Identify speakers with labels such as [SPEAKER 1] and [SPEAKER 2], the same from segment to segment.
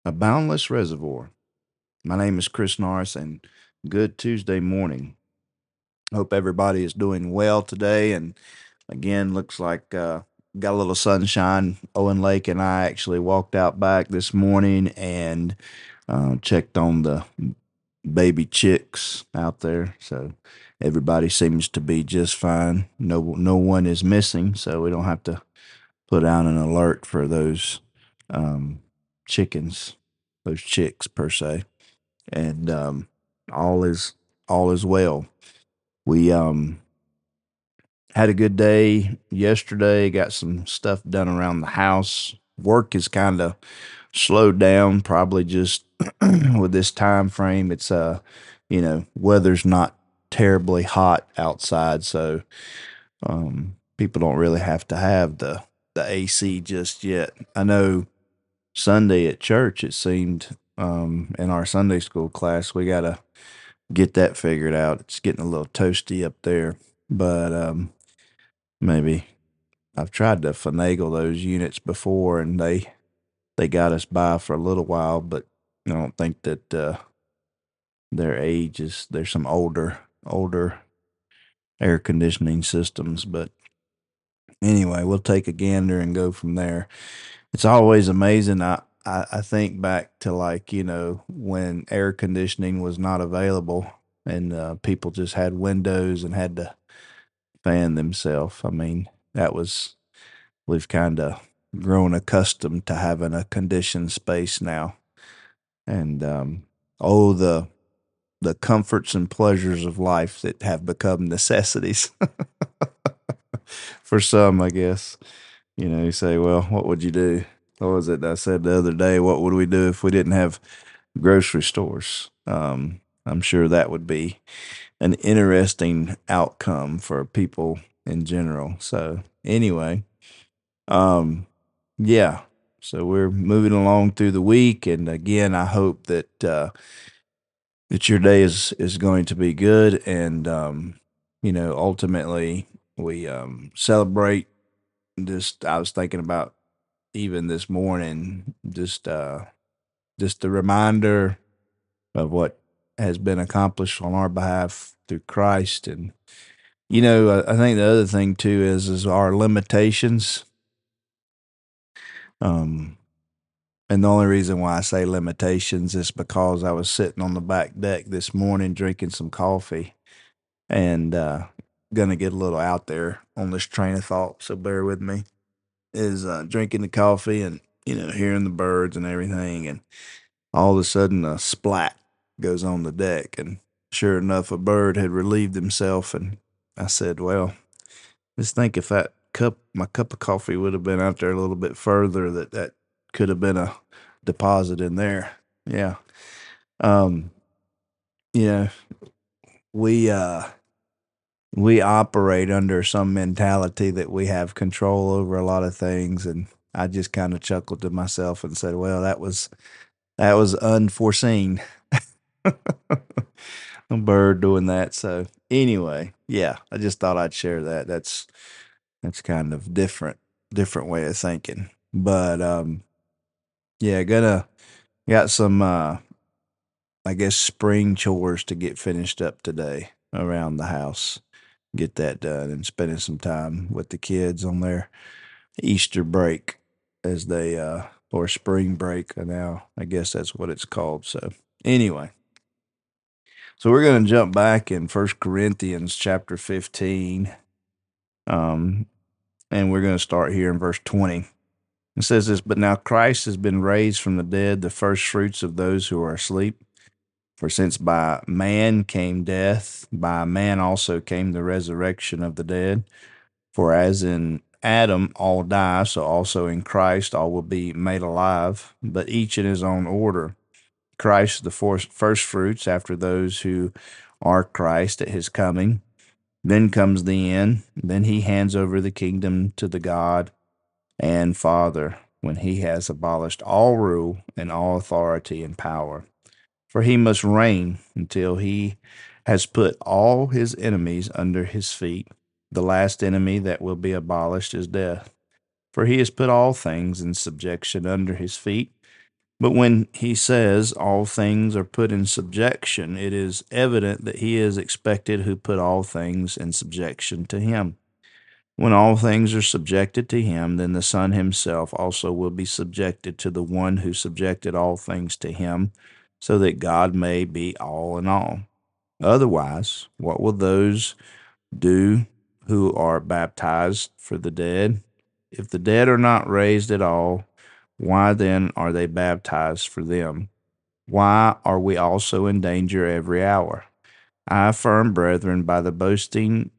[SPEAKER 1] A Boundless Reservoir. My name is Chris Norris, and good Tuesday morning. Hope everybody is doing well today. And again, looks like got a little sunshine. Owen Lake and I actually walked out back this morning and checked on the baby chicks out there. So everybody seems to be just fine. No one is missing, so we don't have to put out an alert for those um, chickens, those chicks per se, and all is all is well. We had a good day yesterday. Got some stuff done around the house. Work is kind of slowed down, probably just with this time frame. It's weather's not terribly hot outside, so people don't really have to have the AC just yet. I know Sunday at church, it seemed in our Sunday school class, we got to get that figured out. It's getting a little toasty up there, but maybe I've tried to finagle those units before, and they got us by for a little while, but I don't think that their age is. There's some older air conditioning systems, but anyway, we'll take a gander and go from there. It's always amazing. I think back to, like, when air conditioning was not available and people just had windows and had to fan themselves. I mean, we've kind of grown accustomed to having a conditioned space now. And oh, the comforts and pleasures of life that have become necessities for some, I guess. You say, well, what would you do? What was it I said the other day? What would we do if we didn't have grocery stores? I'm sure that would be an interesting outcome for people in general. So anyway, yeah. So we're moving along through the week, and again, I hope that your day is going to be good, and ultimately we celebrate. Just I was thinking about even this morning, just the reminder of what has been accomplished on our behalf through Christ. And I think the other thing too is our limitations. Um, and the only reason why I say limitations is because I was sitting on the back deck this morning drinking some coffee, and gonna get a little out there on this train of thought. So bear with me. Is drinking the coffee and hearing the birds and everything, and all of a sudden a splat goes on the deck, and sure enough, a bird had relieved himself. And I said, well, just think if my cup of coffee would have been out there a little bit further, that could have been a deposit in there. Yeah. Um, you know, we we operate under some mentality that we have control over a lot of things, and I just kind of chuckled to myself and said, well, that was unforeseen. A bird doing that. So anyway, yeah, I just thought I'd share that. That's kind of different way of thinking. But yeah, gonna got some I guess spring chores to get finished up today around the house. Get that done, and spending some time with the kids on their Easter break, as they or spring break now. I guess that's what it's called. So anyway, so we're going to jump back in First Corinthians chapter 15, um, and we're going to start here in verse 20. It says this, but now Christ has been raised from the dead, the first fruits of those who are asleep. For since by man came death, by man also came the resurrection of the dead. For as in Adam all die, so also in Christ all will be made alive, but each in his own order. Christ the first fruits after those who are Christ at his coming. Then comes the end. Then he hands over the kingdom to the God and Father, when he has abolished all rule and all authority and power. For he must reign until he has put all his enemies under his feet. The last enemy that will be abolished is death. For he has put all things in subjection under his feet. But when he says all things are put in subjection, it is evident that he is expected who put all things in subjection to him. When all things are subjected to him, then the Son himself also will be subjected to the one who subjected all things to him, so that God may be all in all. Otherwise, what will those do who are baptized for the dead? If the dead are not raised at all, why then are they baptized for them? Why are we also in danger every hour? I affirm, brethren, by the boasting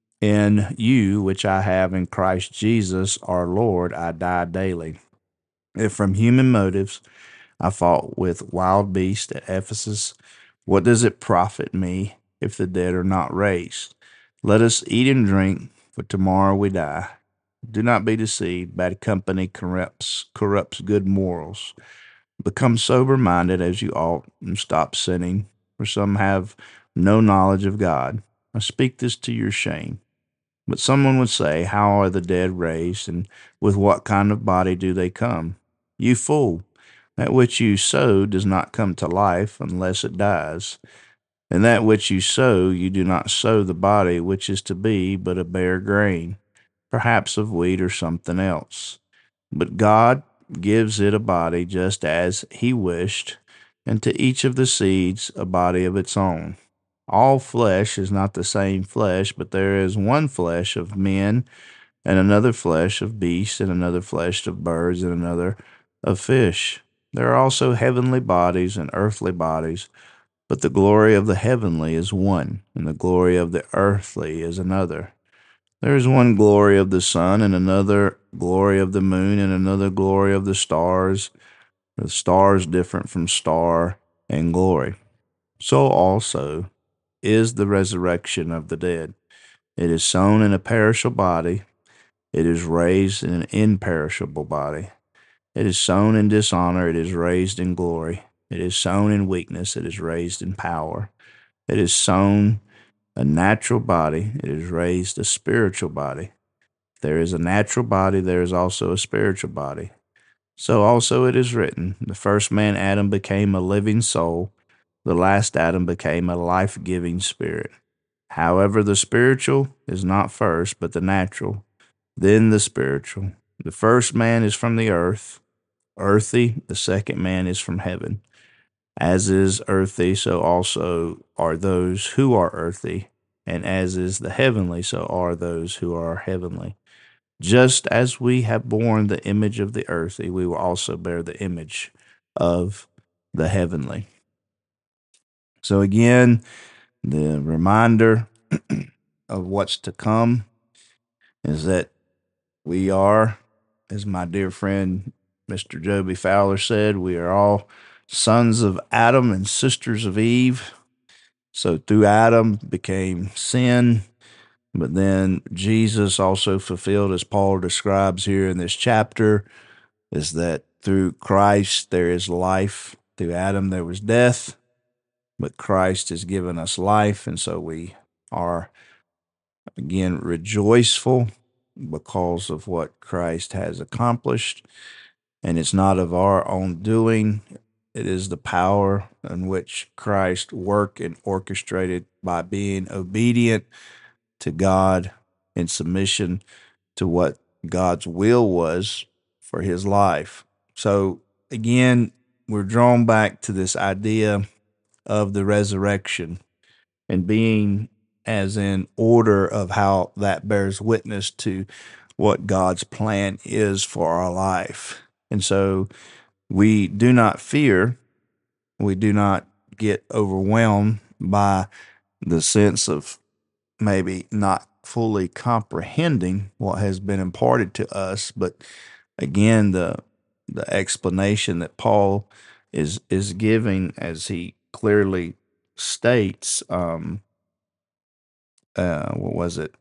[SPEAKER 1] in you which I have in Christ Jesus our Lord, I die daily. If from human motives I fought with wild beasts at Ephesus, what does it profit me if the dead are not raised? Let us eat and drink, for tomorrow we die. Do not be deceived. Bad company corrupts good morals. Become sober minded as you ought, and stop sinning, for some have no knowledge of God. I speak this to your shame. But someone would say, how are the dead raised, and with what kind of body do they come? You fool! That which you sow does not come to life unless it dies. And that which you sow, you do not sow the body which is to be, but a bare grain, perhaps of wheat or something else. But God gives it a body just as He wished, and to each of the seeds a body of its own. All flesh is not the same flesh, but there is one flesh of men, and another flesh of beasts, and another flesh of birds, and another of fish. There are also heavenly bodies and earthly bodies, but the glory of the heavenly is one, and the glory of the earthly is another. There is one glory of the sun, and another glory of the moon, and another glory of the stars. The stars different from star and glory. So also is the resurrection of the dead. It is sown in a perishable body, it is raised in an imperishable body. It is sown in dishonor, it is raised in glory. It is sown in weakness, it is raised in power. It is sown a natural body, it is raised a spiritual body. If there is a natural body, there is also a spiritual body. So also it is written, the first man Adam became a living soul, the last Adam became a life-giving spirit. However, the spiritual is not first, but the natural, then the spiritual. The first man is from the earth, earthy, the second man is from heaven. As is earthy, so also are those who are earthy, and as is the heavenly, so are those who are heavenly. Just as we have borne the image of the earthy, we will also bear the image of the heavenly. So again, the reminder of what's to come is that we are, as my dear friend Mr. Joby Fowler said, we are all sons of Adam and sisters of Eve. So through Adam became sin, but then Jesus also fulfilled, as Paul describes here in this chapter, is that through Christ there is life. Through Adam there was death, but Christ has given us life, and so we are again rejoiceful because of what Christ has accomplished. And it's not of our own doing. It is the power in which Christ worked and orchestrated by being obedient to God in submission to what God's will was for his life. So again, we're drawn back to this idea of the resurrection and being as in order of how that bears witness to what God's plan is for our life. And so we do not fear, we do not get overwhelmed by the sense of maybe not fully comprehending what has been imparted to us, but again, the explanation that Paul is giving, as he clearly states, what was it?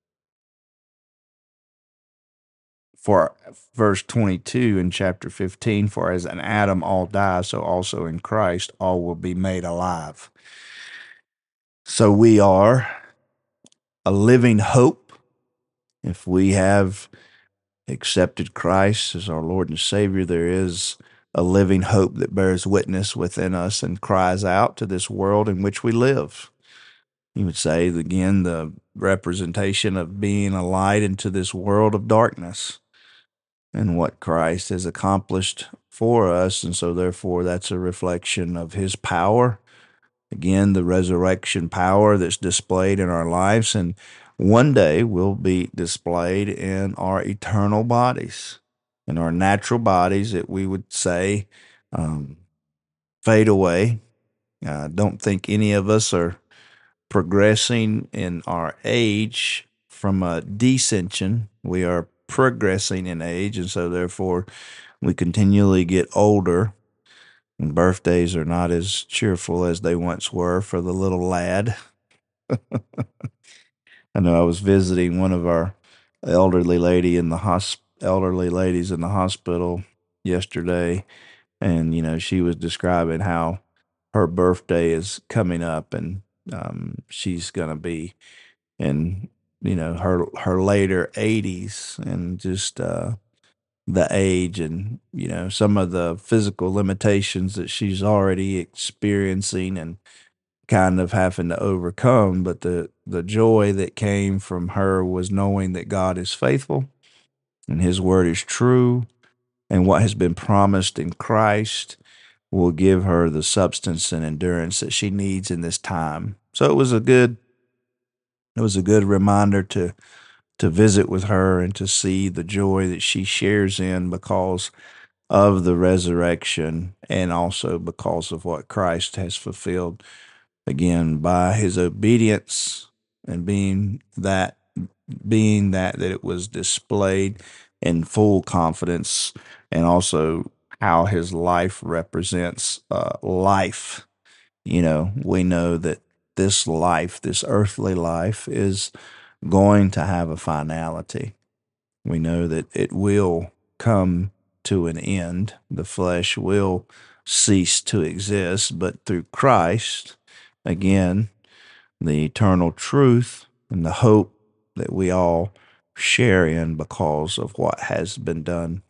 [SPEAKER 1] For verse 22 in chapter 15, for as in Adam all die, so also in Christ all will be made alive. So we are a living hope if we have accepted Christ as our Lord and Savior. There is a living hope that bears witness within us and cries out to this world in which we live. You would say, again, the representation of being a light into this world of darkness and what Christ has accomplished for us. And so, therefore, that's a reflection of his power. Again, the resurrection power that's displayed in our lives, and one day will be displayed in our eternal bodies, in our natural bodies that we would say um, fade away. I don't think any of us are progressing in our age from a descension. We are progressing in age, and so therefore we continually get older. And birthdays are not as cheerful as they once were for the little lad. I know I was visiting one of our elderly ladies in the hospital yesterday, and she was describing how her birthday is coming up, and she's gonna be in her later 80s, and just the age and some of the physical limitations that she's already experiencing and kind of having to overcome. But the joy that came from her was knowing that God is faithful and his word is true, and what has been promised in Christ will give her the substance and endurance that she needs in this time. So it was a good reminder to visit with her and to see the joy that she shares in because of the resurrection and also because of what Christ has fulfilled, again, by his obedience, and being that it was displayed in full confidence, and also how his life represents life. We know that this earthly life, is going to have a finality. We know that it will come to an end. The flesh will cease to exist, but through Christ, again, the eternal truth and the hope that we all share in because of what has been done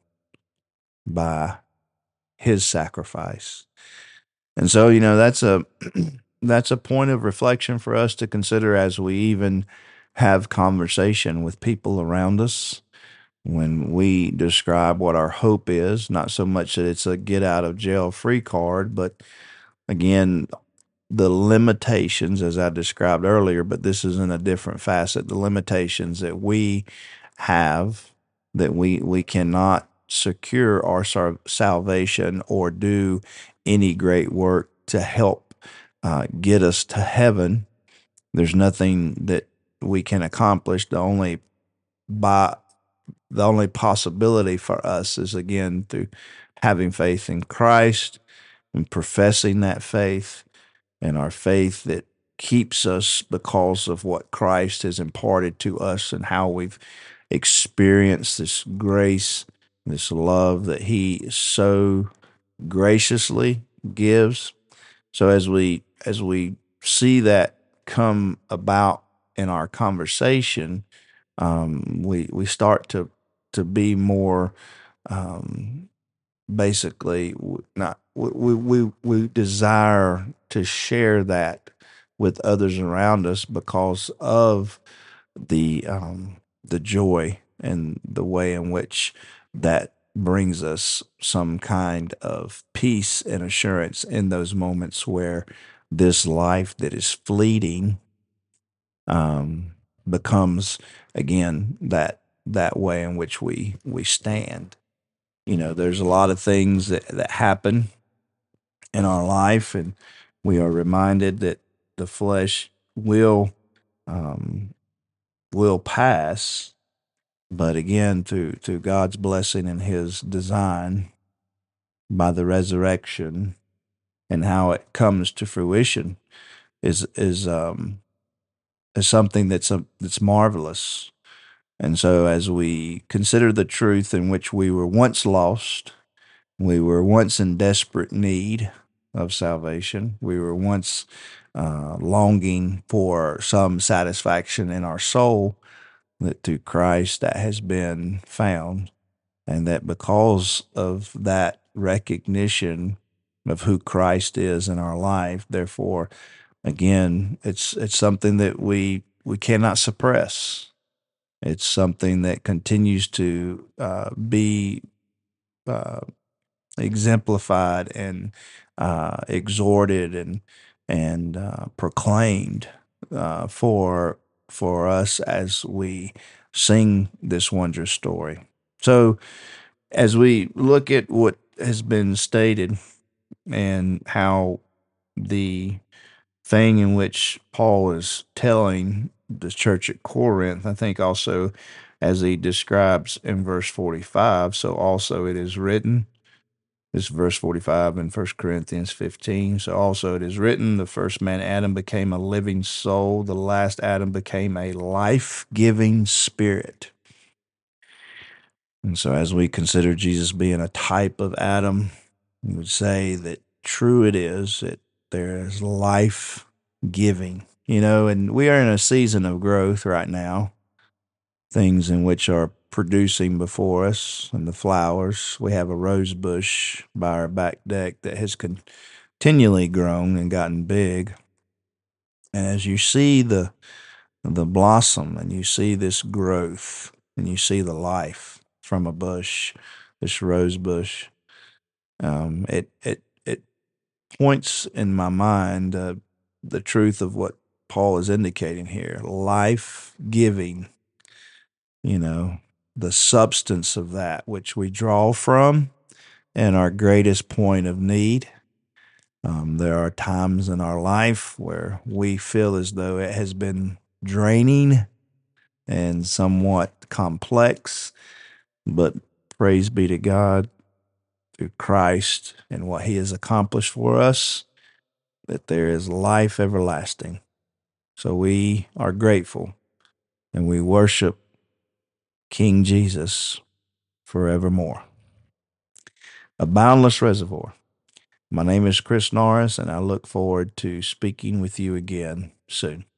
[SPEAKER 1] by his sacrifice. And so, that's a that's a point of reflection for us to consider as we even have conversation with people around us. When we describe what our hope is, not so much that it's a get out of jail free card, but again, the limitations, as I described earlier, but this is in a different facet, the limitations that we have, that we cannot secure our salvation or do any great work to help get us to heaven. There's nothing that we can accomplish. By the only possibility for us is, again, through having faith in Christ and professing that faith, and our faith that keeps us because of what Christ has imparted to us and how we've experienced this grace, this love that he so graciously gives. So as we see that come about in our conversation, we start to be more, um, basically, not we desire to share that with others around us because of the joy and the way in which that brings us some kind of peace and assurance in those moments where this life that is fleeting um, becomes, again, that way in which we stand. There's a lot of things that happen in our life, and we are reminded that the flesh um, will pass, but again, through God's blessing and His design, by the resurrection and how it comes to fruition, is something that's marvelous. And so, as we consider the truth in which we were once lost, we were once in desperate need of salvation. We were once longing for some satisfaction in our soul, that through Christ that has been found, and that because of that recognition of who Christ is in our life. Therefore, again, it's something that we cannot suppress. It's something that continues to be uh, exemplified and exhorted and proclaimed for us as we sing this wondrous story. So, as we look at what has been stated and how the thing in which Paul is telling the church at Corinth, I think also as he describes in verse 45, so also it is written. This is verse 45 in 1 Corinthians 15. So also it is written, the first man, Adam, became a living soul. The last Adam became a life-giving spirit. And so as we consider Jesus being a type of Adam, we would say that true it is that there is life giving, and we are in a season of growth right now, things in which are producing before us and the flowers. We have a rose bush by our back deck that has continually grown and gotten big. And as you see the blossom and you see this growth and you see the life from a bush, this rose bush, it points in my mind the truth of what Paul is indicating here: life giving. The substance of that which we draw from in our greatest point of need. There are times in our life where we feel as though it has been draining and somewhat complex, but praise be to God through Christ and what he has accomplished for us, that there is life everlasting. So we are grateful and we worship King Jesus forevermore. A boundless reservoir. My name is Chris Norris, and I look forward to speaking with you again soon.